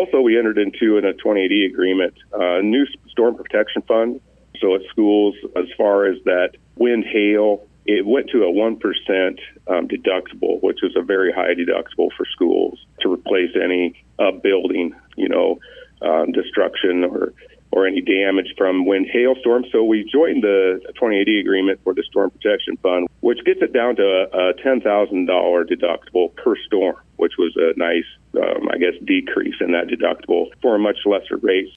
Also, we entered into in a 2080 agreement a new storm protection fund. So at schools, as far as that wind, hail, it went to a 1% deductible, which is a very high deductible for schools to replace any building, destruction or any damage from wind, hail, storms. So we joined the 2080 agreement for the Storm Protection Fund, which gets it down to a $10,000 deductible per storm, which was a nice, decrease in that deductible for a much lesser rate.